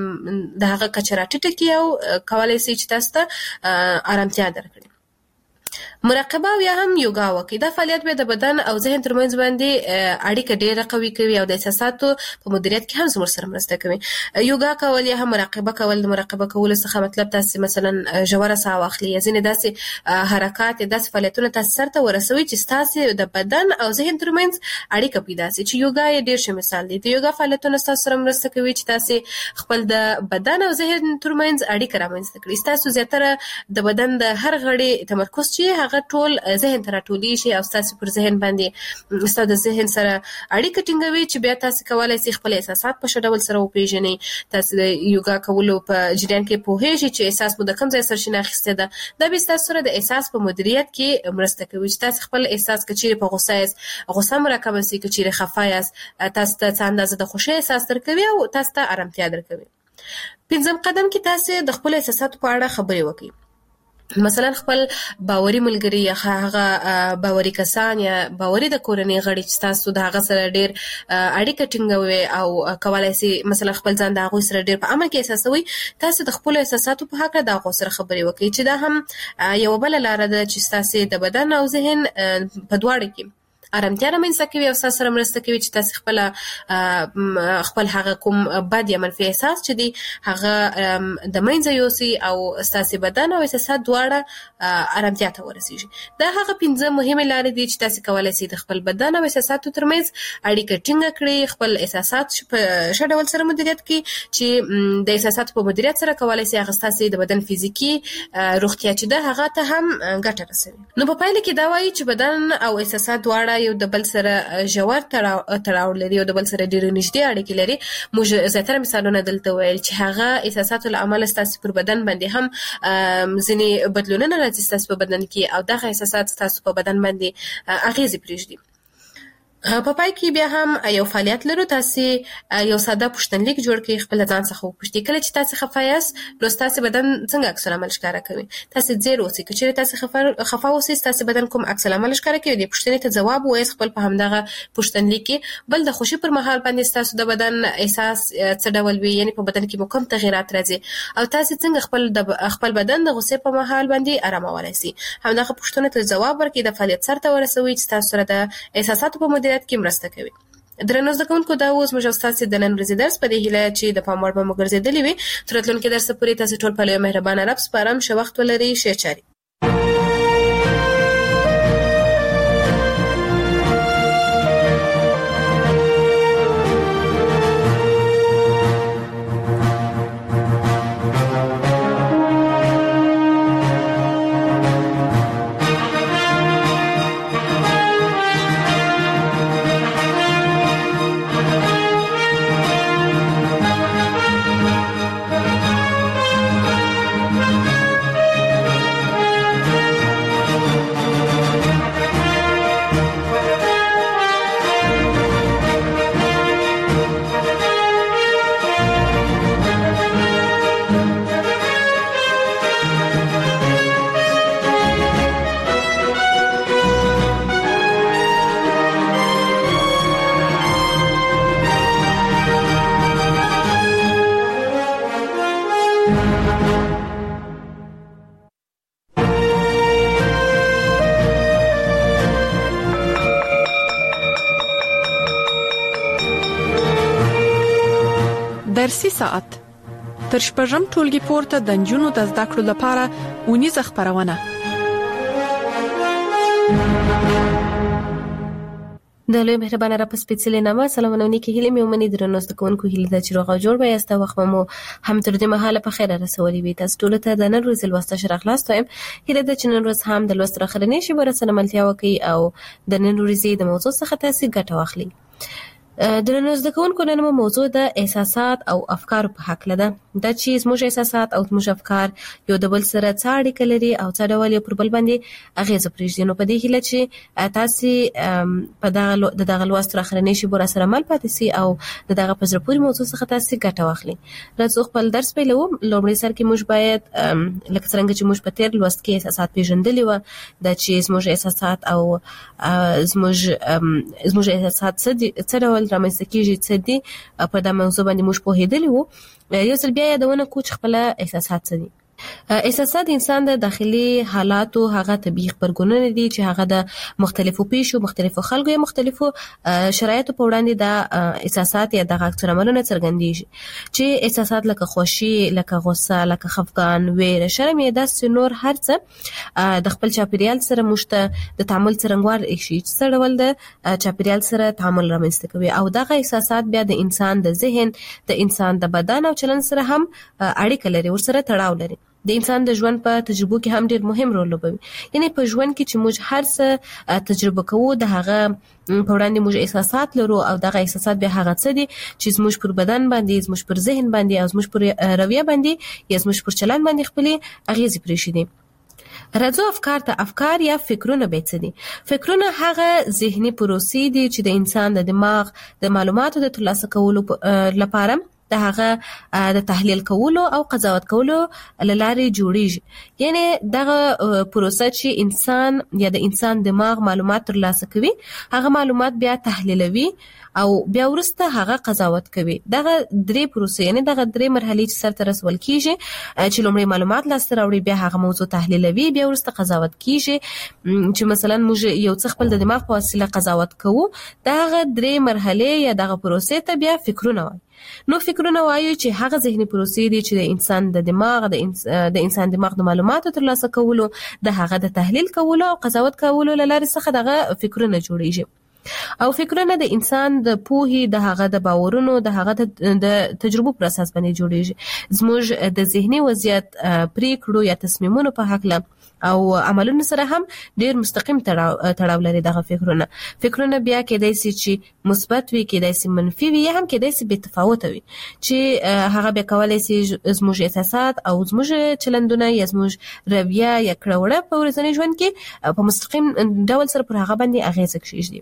د هغه کچه راټیټه کړي او کولای شي چې تاسو ته آرامتیا درکړي. مراقبه او یا هم یوګا وکړئ. دا فعالیت به د بدن او ذهن ترمنځ باندې اړیکه ډیره قوي کوي او د احساساتو په مدیریت کې هم زموږ سره مرسته کوي. یوګا کول یا هم مراقبه کول، د مراقبه کولو څخه مطلب تاسو مثلا ژوره ساه واخلئ یا ځینې داسې حرکات یا داسې فعالیتونه تاسو سرته ورسوي چې تاسو د بدن او ذهن ترمنځ اړیکه پیدا شي. چې یوګا یې ډیر ښه مثال دی. د یوګا فعالیتونه تاسو سره مرسته کوي چې تاسو خپل د بدن او ذهن ترمنځ اړیکه رامنځته کړئ. تاسو زیاتره د بدن د هر غړي تمرکز چې هغه ټول ذهن ته راټولي شي او تاسو پر ذهن باندې تاسو د ذهن سره اړیکه ټینګوي چې بیا تاسو کولای شئ خپل احساسات په ښه ډول سره وپیژنئ. تاسو د یوګا کولو په جریان کې پوهیږئ چې احساس مو د کوم ځای سرچینه اخیسته ده. دا به تاسو سره د احساس په مدیریت کې مرسته کوي چې تاسو خپل احساس کچېرې په غوسه یاست، غوسه مو راکمه شي، کچېرې خفه یاست، تاسو ته څه اندازه د خوښۍ احساس درکوي او تاسو ته آرامتیا درکوي. پنځم قدم کې تاسو د خپل احساساتو په اړه خبرې وکړئ. مثلا خپل باوري ملګری یا هغه باوري کسان یا باوري د کورنۍ غړي چې تاسو د هغه سره ډیر اړیکه ټینګوي او کولای شي مثلا خپل ځان د هغه سره ډیر په امن کې احساسوي، تاسو د خپل احساساتو په حق د هغه سره خبرې وکړئ چې دا هم یو بل لار ده چې تاسو د بدن او ذهن په دواړو کې آرامتیا رامنځته کوي او تاسو سره مرسته کوي چې تاسو خپل خپل هغه کوم بد یا منفي احساس چې دی هغه د منځه یوسي او تاسو بدن او احساسات دواړه آرامتیا ته ورسیږي. دا هغه پنځه مهمه لارې دي چې تاسو کولای شئ د خپل بدن او احساساتو ترمنځ اړیکه ټینګه کړئ، خپل احساسات په ښه ډول سره مدیریت کړئ چې د احساساتو په مدیریت سره کولای شئ هغه تاسو د بدن فزیکی روغتیا چې ده هغه ته هم ګټه رسوي. نو په پایله کې دا وایي چې بدن او احساسات دواړه یو د بل سره ژور تړاو لري او د بل سره ډېر نږدې اړیکې لري. موږ زیاتره مثالونه دلته ویل چې هغه احساساتو له امله ستاسو پر بدن باندې هم ځینې بدلونونه راځي ستاسو په بدن کې او دغه احساسات ستاسو په بدن باندې اغیزې پرېږدي. په پای کې بیا هم یو فعالیت لرو. تاسو یو ساده پوښتنلیک جوړ کړئ، خپل ځان څخه وپوښتئ کله چې تاسو خفه یاست نو تاسو بدن څنګه عکس العمل ښکاره کوي. تاسو ځیر اوسئ، چې تاسو خفه خفه اوسئ تاسو بدن کوم عکس العمل ښکاره کوي. د پوښتنې ته ځواب وایئ خپل په همدغه پوښتنلیک کې. بل د خوشي پر مهال باندې تاسو د بدن احساس څه ډول وي، یعنی په بدن کې کوم تغیرات راځي او تاسو څنګه خپل د خپل بدن د غوسې په مهال باندې آرامولای شئ. همدغه پوښتنې ته ځواب ورکړئ، د فعالیت سره ورسوي چې تاسو سره د احساساتو په مدیریت کې مرسته کوي. درنو زده کوونکو، دا اوس موږ تاسو د نن ورځې درس په دې هیله چې د پام وړ به مو ګرځېدلی وي. تر راتلونکي درس پورې تاسو ټول په لوی مهربانه رب سپارم. ښه وخت ولرئ. ښه چاري. درسي ساعت تر شپږم ټولګي پورته د نجونو د زده کړو لپاره اونیزه خبرونه. د لوی مهربانه را په سپېڅلې نامه سلامونه کې هیله مې ومني درنو زده کوونکو هیله ده چې روغ او جوړ به یاست. وخت مو هم تر دې مهاله په خیر رسولي وي. تاسو ټول ته د نن ورځې لوسته شرح خلاص وایم. هیله ده چې نن ورځ هم د لوست راخرنې شي ورسره ملتیا وکړي او د نن ورځې د موضوع څخه تاسو ګټه واخلئ. درنو زده کوونکو نن مو موضوع د احساسات او افکار په حق لده. دا چې زموږ احساسات او زموږ افکار یو د بل سره څه اړیکه لري او څه ډول یو پر بل باندې اغیزه پرېږدي. نو په دې هیله چې تاسو په دغه د دغه لوست راخرنې شي ورسره مل پاتې سي او د دغه په زړه پورې موضوع څخه تاسو ګټه واخلئ. راځو خپل درس پیلوو. لومړی سر کې موږ باید لکه څنګه چې موږ په تیر لوست کې احساسات پیژندلي و، دا چې زموږ احساسات او زموږ زموږ احساسات څه ډول رامنځته کیږي څه دي، په دا موضوع باندې موږ پوهېدلي وو. یو ځل بیا یادونه کوو چې خپل احساسات څه دي. احساسات انسان د داخلي حالاتو هغه طبيعي خبرګونونه دي چې هغه د مختلفو پیښو، مختلفو خلکو یا مختلفو شرایطو په وړاندې د احساسات یا د عکس العملونو څرګندېږي. چې احساسات لکه خوښي، لکه غوسه، لکه خفګان، ویره، شرم یا داسې نور هر څه د خپل چاپیریال سره موږ ته د تعامل څرنګوار شي چې څه ډول د چاپیریال سره تعامل رامنځته کوي. او دغه احساسات بیا د انسان د ذهن، د انسان د بدن او چلن سره هم اړیکه لري، ورسره تړاو لري. د انسان د ژوند په تجربو کې هم ډېر مهم رول لوبوي. یعنی په ژوند کې چې موږ هر څه تجربه کوو د هغه په وړاندې موږ احساسات لرو او دغه احساسات به هغه څه دي چې زموږ پر بدن باندې، زموږ پر ذهن باندې او زموږ پر رویه باندې یا زموږ پر چلن باندې خپلې اغیزې پرېږدي. راځو افکار ته. افکار یا فکرونه به څه دي؟ فکرونه هغه ذهني پروسې دي چې د انسان د دماغ د معلوماتو د ترلاسه کولو لپاره د هغه د تحلیل کولو او قضاوت کولو لارې جوړیږي. یعنی دغه پروسه چې انسان یا د انسان دماغ معلومات ترلاسه کوي، هغه معلومات بیا تحلیلوي او بیا ورسته هغه قضاوت کوي. دغه درې پروسې، یعنی دغه درې مرحلې چې سره رسول کیږي، چې لومړی معلومات لاسته راوړي، بیا هغه موضوع تحلیلوي، بیا ورسته قضاوت کیږي. چې مثلا موږ یو څه خپل د دماغ په وسیله قضاوت کوو، دغه درې مرحلې یا دغه پروسې ته بیا فکرونه وایي. نو فکرونه وایي چې هغه ذهني پروسې دي چې د انسان د دماغ د انسان د انسان دماغ د معلوماتو ترلاسه کولو، د هغه د تحلیل کولو او قضاوت کولو لارې څخه دغه فکرونه جوړیږي. او فکرونه د انسان د پوهې، د هغه د باورونو، د هغه د تجربو پر اساس باندې جوړیږي. زموږ د ذهني وضعیت، پریکړو یا تصمیمونو په حق له او عملونو سره هم ډیر مستقیم تړاو لري دغه فکرونه. فکرونه بیا کېدای شي چې مثبت وي، کېدای شي منفي وي، یا هم کېدای شي بې تفاوته وي، چې هغه بیا کولای شي زموږ احساسات او زموږ چلندونه یا زموږ رویه یا کړه وړه په ورځني ژوند کې په مستقیم ډول سره پر هغه باندې اغیزه کېږي.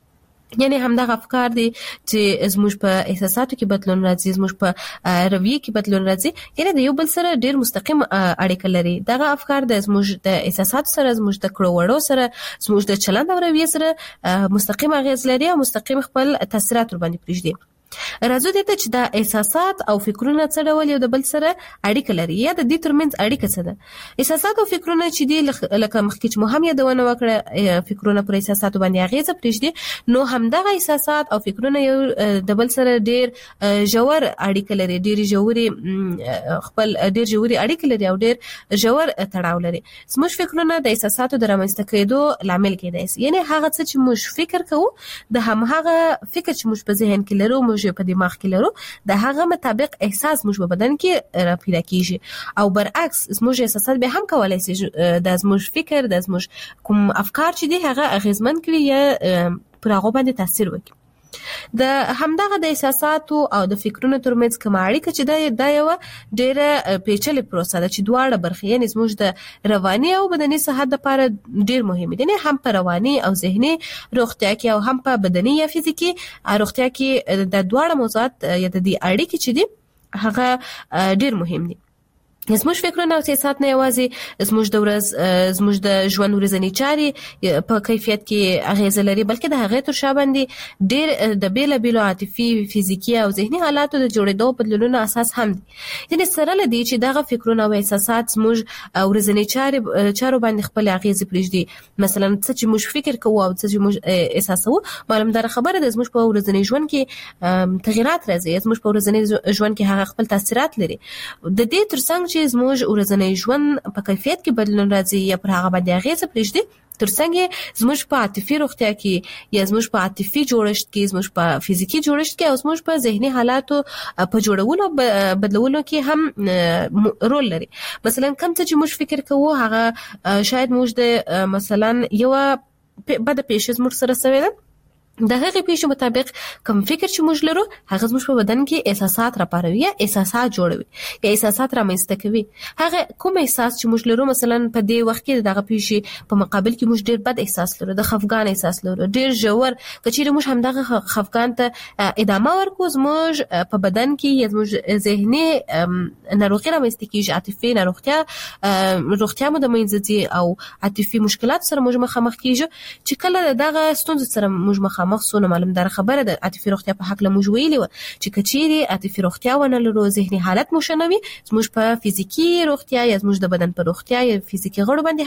یعنی همدغه افکار دي چې زموږ په احساساتو کې بدلون راځي، زموږ په رویه کې بدلون راځي، یعنی د یو بل سره ډیر مستقیم اړیکه لري. دغه افکار د زموږ د احساساتو سره، زموږ د کړو وړو سره، زموږ د چلند او رویه سره مستقیم اغیز لري او مستقیم خپل تاثیرات ور باندې پرېږدي. راځو دې ته چې دا احساسات او فکرونه څه ډول یو د بل سره اړیکه لري یا د دې ترمنځ اړیکه څه ده. احساسات او فکرونه چې دي لکه مخکې چې مو هم یادونه وکړه، فکرونه پر احساساتو باندې اغیزه پرېږدي. نو همدغه احساسات او فکرونه یو د بل سره ډیر ژور اړیکه لري، ډیر ژوري خپل ډیر ژوري اړیکه لري او ډیر ژور تړاو لري. زموږ فکرونه د احساساتو د رامنځته کېدو لامل کېدای شي. یعنی هغه څه چې موږ فکر کوو، د همغه فکر چې موږ په ذهن کې لرو، موږ په دماغ کې لرو، د هغه مطابق احساس موږ په بدن کې پیدا کیږي. او برعکس زموږ احساسات به هم کولای شي د زموږ فکر، د زموږ کوم افکار چې دي هغه اغیزمن کړي یا پر هغه باندې تاثیر وکړي. د همدغه د احساساتو او د فکرونو ترمنځ کوم اړیکه چې دا یو ډیره پیچلې پروسه ده چې دواړه برخې، یعنی زموږ د رواني او بدني صحت لپاره ډیر مهمه دي. نه هم په رواني او ذهني روغتیا کې او هم په بدني یا فزیکي روغتیا کې د دواړه موضوعات یا د دې اړیکې چې دي هغه ډیر مهم دي. زموږ فکرونه او احساسات نه یوازې زموږ د ورځ زموږ د ژوند ورځنی چارې په کیفیت کې اغیز لري، بلکې د هغې تر شا باندې ډېر د بیلابیلو عاطفي، فزیکي او ذهني حالاتو د جوړېدو بدلونونو اساس هم دي. یعنې سره له دې چې دغه فکرونه او احساسات زموږ ورځنی چارې چارو باندې خپل اغیز پرېږدي، مثلا څه چې موږ فکر کوو او څه چې موږ احساسوو، معلومدار خبره ده زموږ په ورځنی ژوند کې تغیرات راځي، زموږ په ورځنی ژوند کې هغه خپل تاثیرات لري. د دې ترڅنګ چې زموږ ورځنی ژوند په کیفیت کې بدلون راځي یا پر هغه باندې اغیز پرېږدي، ترڅنګ زموږ په عاطفي روغتیا کې یا زموږ په عاطفي جوړښت کې، زموږ په فزیکی جوړښت کې او زموږ په ذهني حالاتو په جوړولو بدلولو کې هم رول لري. مثلا کوم څه چې موږ فکر کوو هغه شاید موږ د مثلا یو بده پیښه زموږ سره شوې ده، د هغې پیښې مطابق کوم فکر چې موږ لرو هغه زموږ په بدن کې احساسات راپاروي یا احساسات جوړوي یا احساسات رامنځته کوي. هغه کوم احساس چې موږ لرو، مثلا په دې وخت کې دغه پیښې په مقابل کې موږ ډېر بد احساس لرو، د خفګان احساس لرو، ډېر ژور، که چیرې موږ همدغه خفګان ته ادامه ورکړو، زموږ په بدن کې یا زموږ ذهني ناروغي رامنځته کېږي، عاطفي ناروغتیا روغتیا مو د منځه ځي او عاطفي مشکلات سره موږ مخامخ کېږو. چې کله دغه ستونزو سره موږ مخامخ مخصوصونه معلومدار خبره ده عاطفي روغتیا په حق له موږ ویلي و چې کچيري عاطفي روغتیا ونه لرو، ذهني حالت مو شنوي، زموږ په فزیکی روغتیا یا زموږ د بدن په روغتیا یا فزیکی غړو باندې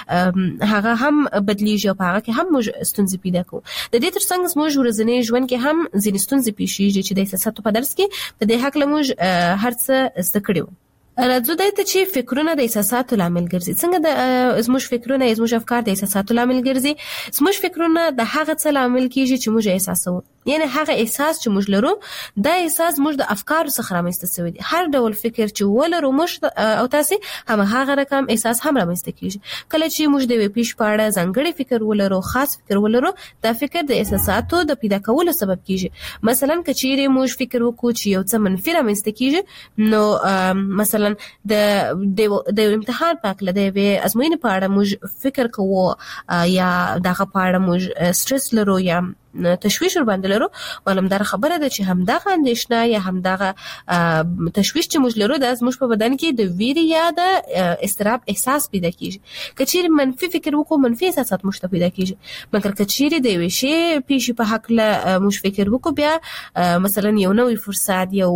هم هغه هم بدلیږي او په هغه کې هم موږ ستونزې پیدا کوو. د دې ترڅنګ زموږ ورځنی ژوند کې هم ځینې ستونزې پیښیږي چې د احساساتو په درس کې په دې حق له موږ هر څه زده کړو. راځو دای ته چې فکرونه د احساساتو لامل ګرځي. څنګه د زموږ فکرونه یا زموږ افکار د احساساتو لامل ګرځي؟ زموږ فکرونه د هغه څه لامل کیږي چې موږ احساسوو، یعنی هغه احساس چې موږ لرو دا احساس موږ د افکارو څخه رامنځته شوی دی. هر ډول فکر چې ولرو موږ او تاسو هم هغه رقم احساس هم رامنځته کیږي. کله چې موږ د یو پیښ په اړه ځانګړی فکر ولرو، خاص فکر ولرو، دا فکر د احساساتو د پیدا کولو سبب کیږي. مثلا کچېرې موږ فکر وکړو چې یو څه منفي رامنځته کیږي، نو مثلا د د امتحان په اړه د یوې ازموینې په اړه موږ فکر کوو یا دغه په اړه موږ سټرس لرو یا تشویش ور باندې لرو، معلومدار خبره ده چې همدغه اندېښنه یا همدغه تشویش چې موږ لرو د زموږ په بدن کې د ویرې یا د استراب احساس پیدا کیږي. کچېرې منفي فکر وکړو، منفي احساسات موږ پیدا کیږي. مګر کچېرې د یو شی پیښې په حق له موږ فکر وکړو، بیا مثلا یو نوې فرصت، یو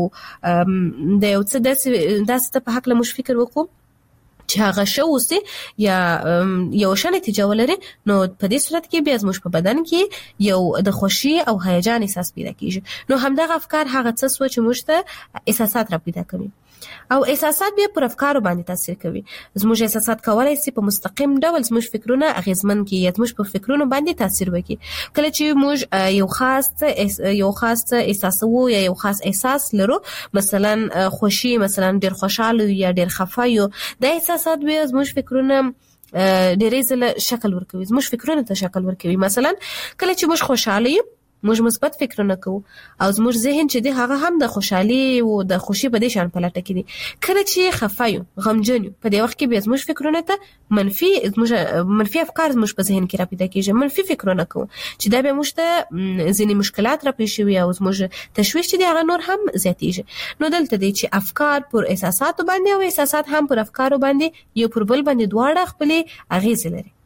د یو څه داسې داسې په حق له موږ فکر وکړو چې هغه شو اوسي یا یو شان نتیجه ولري، نو په دې صورت کې بیا زموږ په بدن کې یو د خوشي او هیجان احساس پیدا کیږي. نو همدغه افکار هغه څه سوچ موږ ته احساسات را پیدا کوي او احساسات بیا پر افکارو باندې تاثیر کوي. زموږ احساسات کولای شي په مستقیم ډول زموږ فکرونه اغیزمن کړي یا زموږ په فکرونو باندې تاثیر وکړي. کله چې موږ یو خاص یو خاص احساسو یا یو خاص احساس لرو، مثلا خوشي، مثلا ډیر خوشاله یا ډیر خفه یو، د احساسات بیا زموږ فکرونه ډېرې ځله شکل ورکوي، زموږ فکرونه ته شکل ورکوي. مثلا کله چې موږ خوشاله یو، موږ مثبت فکرونه کوو او زموږ ذهن چې دی هغه هم د خوشحالي او د خوشي په دې شان پلټه کې دي. کله چې خفه یو، غمجن یو، په دې وخت کې بیا زموږ فکرونه ته منفي زموږ منفي افکار زموږ په ذهن کې را پیدا کېږي، منفي فکرونه کوو چې دا بیا موږ ته ځینې مشکلات را پیښ وي او زموږ تشویش چې دی هغه نور هم زیاتېږي. نو دلته دی چې افکار پر احساساتو باندې او احساسات هم پر افکارو باندې یو پر بل باندې دواړه خپلې اغیزې لري.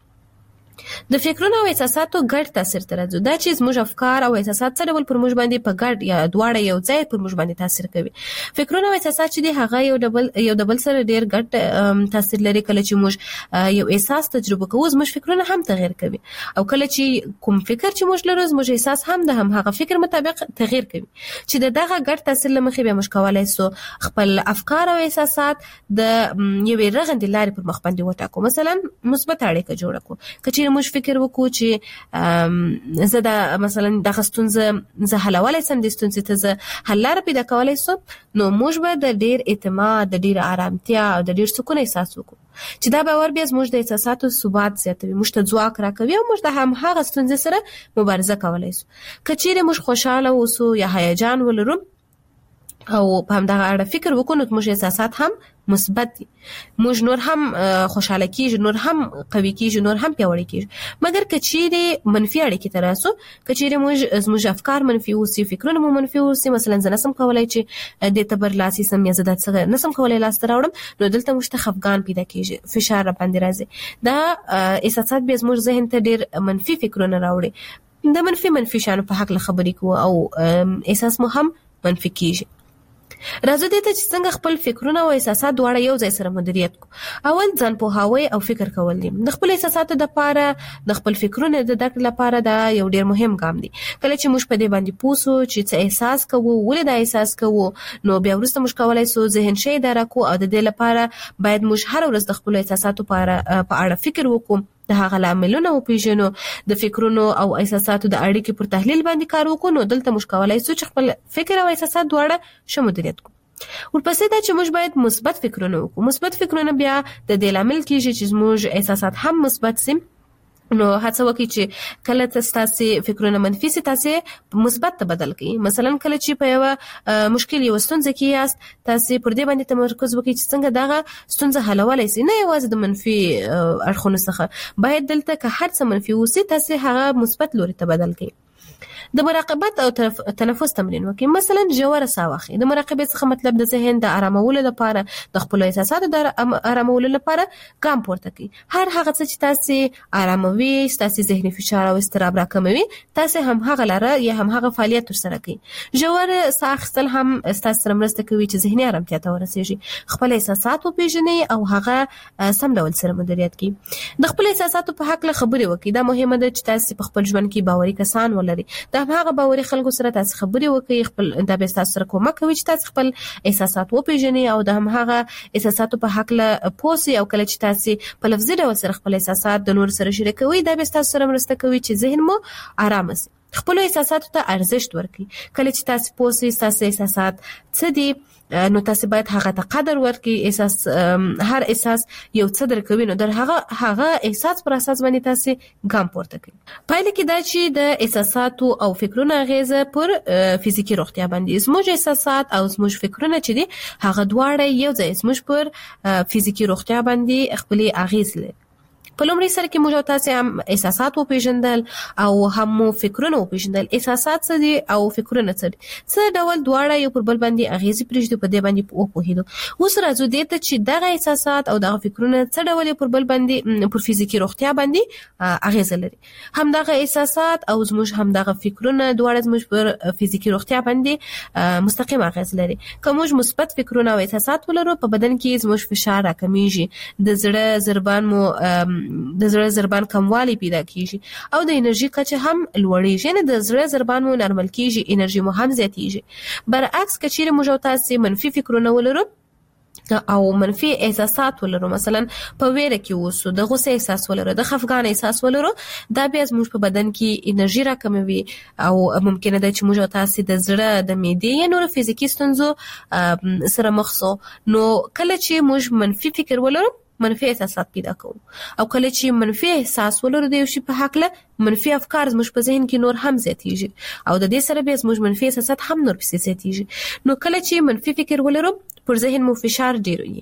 د فکرونو او احساساتو ګډ تاثیر تر راځو دا چې زموږ افکار او احساسات څه ډول پر موږ باندې په ګډ یا دواړه یو ځای پر موږ باندې تاثیر کوي. فکرونه او احساسات چې دي هغه یو ډبل یو ډبل سره ډیر ګډ تاثیر لري. کله چې موږ یو احساس تجربه کوو، زموږ فکرونه هم تغیر کوي او کله چې کوم فکر چې موږ لرو، زموږ احساس هم د هم هغه فکر مطابق تغیر کوي. چې دغه ګډ تاثیر لمخې به موږ کولای سو خپل افکار او احساسات د یوې رغندې لارې پر مخ باندې وټاکو. مثلا مثبت اړیکه جوړه کړو. کچې موږ فکر وکړو چې زه دا مثلا دغه ستونزه زه حلولی سم، د ستونزې ته زه حل لاره پیدا کولی سم، نو موږ به د ډیر اعتماد، د ډیر آرامتیا او د ډیر سکون احساس وکړو چې دا باور بیا زموږ د احساساتو ثبات زیاتوي، موږ ته ځواک راکوي او موږ د هم هغه ستونزې سره مبارزه کولی سو. که چیرې موږ خوشحاله اوسو یا هیجان ولرو، او په همدغه اړه فکر وکړو نو موږ احساسات هم مثبت دي، موږ نور هم خوشاله کیږو، نور هم قوي کیږو، نور هم پیاوړي کیږو. مګر کچېره منفي اړیکې تراسو، کچېره موږ زموږ افکار منفي اوسي، فکرونه مو منفي اوسي، مثلا زه نسم کولای چې د تبر لاسي سم یا زه د څنګه نسم کولای لاس تراوړم، نو دلته موږ ته خفګان پیدا کیږي، فشار را باندې راځي. دا احساسات به زموږ ذهن ته ډېر منفي فکرونه راوړي، د منفي منفي شانو په حق له خبرې کوو او احساس مو هم منفي کیږي. راځو دې ته چې څنګه خپل فکرونه او احساسات دواړه یو ځای سره مدیریت کو. اول ځان پوهاوی او فکر کول دي. د خپل احساساتو د لپاره، د خپل فکرونو د درک لپاره دا یو ډیر مهم ګام دی. کله چې موږ په دې باندې پوسو چې څه احساس کوو، ولې دا احساس کوو، نو بیا وروسته موږ کولای سو ذهن شي درکو او د دې لپاره باید موږ هر ورځ د خپل احساساتو په اړه فکر وکړو، د هغه عاملونه او پیژنو، د فکرونو او احساساتو د اړیکې پر تحلیل باندې کار وکړو، نو دلته موږ کولای سو چې خپل فکر او احساسات دواړه ښه مدیریت کړو. ورپسې دا چې موږ باید مثبت فکرونه وکړو. مثبت فکرونه بیا د دې لامل کیږي چې موږ احساسات هم مثبت سي. نو هڅه وکړئ چې کله تاسو فکرونه منفي سي تاسو مثبت ته بدل کړئ. مثلا کله چې په یو مشکل یو ستونزه کې یاست، تاسو پر دې باندې تمرکز وکړئ چې څنګه دغه ستونزه حلولای سي، نه یوازې د منفي اړخونو څخه. باید دلته که هر څه منفي وسی تاسو هغه مثبت لوري ته بدل کړئ. د مراقبت او تنفس تمرین وکړئ. مثلا ژوره ساه واخلئ. د مراقبې څخه مطلب د ذهن د آرامولو لپاره، د خپل احساساتو د آرامولو لپاره ګام پورته کړئ. هر هغه څه چې تاسو آراموي، تاسو ذهني فشار او اضطراب راکموي، تاسو هم هغه لاره یا هم هغه فعالیت ترسره کړئ. ژوره ساه اخیستل هم تاسو سره مرسته کوي چې ذهني آرامتیا ته ورسیږي. خپل احساسات وپېژنئ او هغه سم ډول سره مدیریت کړئ. د خپل احساساتو په حق له خبرې وکړئ. دا مهمه ده چې تاسو په خپل ژوند کې باوري کسان ولرئ. دا هغه باوري خلکو سره تاسو خبرې وکړئ. خپل دا به تاسو سره کومک کوي چې تاسو خپل احساسات وپېژنئ او د هم هغه احساساتو په حق له پوسي. او کله چې تاسو په لفظي ډول سره خپل احساسات د نور سره شریکوي، دا به تاسو سره مرسته کوي چې ذهن مو آرام شي. خپل احساساتو ته ارزښت ورکړئ. کله چې تاسو پوسي تاسو احساسات څه دي، نو تاسو باید هغه ته قدر ورکړئ. احساس هر احساس یو څه درکوي، نو در هغه هغه احساس پر اساس باندې تاسو ګام پورته کړئ. پایله کې دا چې د احساساتو او فکرونو اغیزه پر فزیکی روغتیا باندې، زموږ احساسات او زموږ فکرونه چې دي هغه دواړه یو ځای زموږ پر فزیکی روغتیا باندې خپل اغیز لري. په لومړي سره کې موږ تاسو هم احساسات وپېژندل او هم فکرونه وپېژندل. احساسات څه دي او فکرونه څه دي، څه ډول دواړه یو پر بل باندې اغیزې پرېږدي، په دې باندې وپوهېدو. اوس راځو دې ته چې دغه احساسات او دغه فکرونه څه ډول پر بل باندې پر فزیکی روغتیا باندې اغیزه لري. همدغه احساسات او زموږ همدغه فکرونه دواړه زموږ پر فزیکی روغتیا باندې مستقیم اغیز لري. که موږ مثبت فکرونه او احساسات ولرو، په بدن کې زموږ فشار راکمیږي، د زړه ضربان مو د زړه ضربان کموالی پیدا کیږي او د انرژي کچه هم لوړیږي. یعنی د زړه ضربان مو نارمل کیږي، انرژي مو هم زیاتیږي. برعکس که چیرې موږ تاسو منفي فکرونه ولرو او منفي احساسات ولرو، مثلا په ویره کې اوسو، د غوسه احساس ولرو، د خفګان احساس ولرو، دا بیا زموږ په بدن کې انرژي راکموي او ممکنه ده چې موږ تاسو د زړه، د معدې یا نور فزیکی ستونزو سره مخ شو. نو کله چې موږ منفي فکر ولرو، منفي احساسات پیدا کوو. او کله چې منفي احساس ولرو د یو شي په حق له، منفي افکار زموږ په ذهن کې نور هم زیاتیږي او د دې سره به زموږ منفي احساسات هم نور پسې زیاتیږي. نو کله چې منفي فکر ولرو، پر ذهن مو فشار ډیر وي،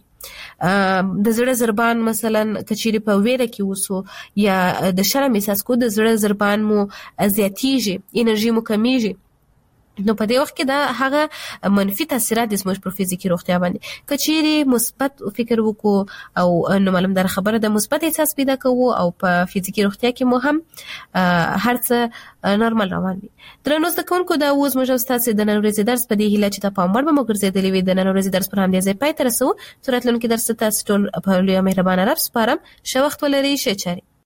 د زړه ضربان مثلا کچېری په ویره کې وسو یا د شرم احساس کو، د زړه ضربان مو زیاتیږي، انرژي مو کمیږي. نو په دې وخت کې دا هغه منفي تاثیرات د زموږ پر فزیکی روغتیا باندې. کچېری مثبت فکر وکړو او نو معلوم در خبره د مثبت احساس پیدا کوو او په فزیکی روغتیا کې مو هم هر څه نورمال روان وي. درنو زده کوونکو، دا اوس موږ تاسو د نن ورځې درس په دې هیله چې تاسو پام وړ به مو ګرځېدلی وي. د نن ورځې درس پر همدې ځای پای ته رسوو. راتلونکي درس ته تاسو ټول په لوی مهربانه رب سپارم. ښه وخت ولرئ. ښه چارې.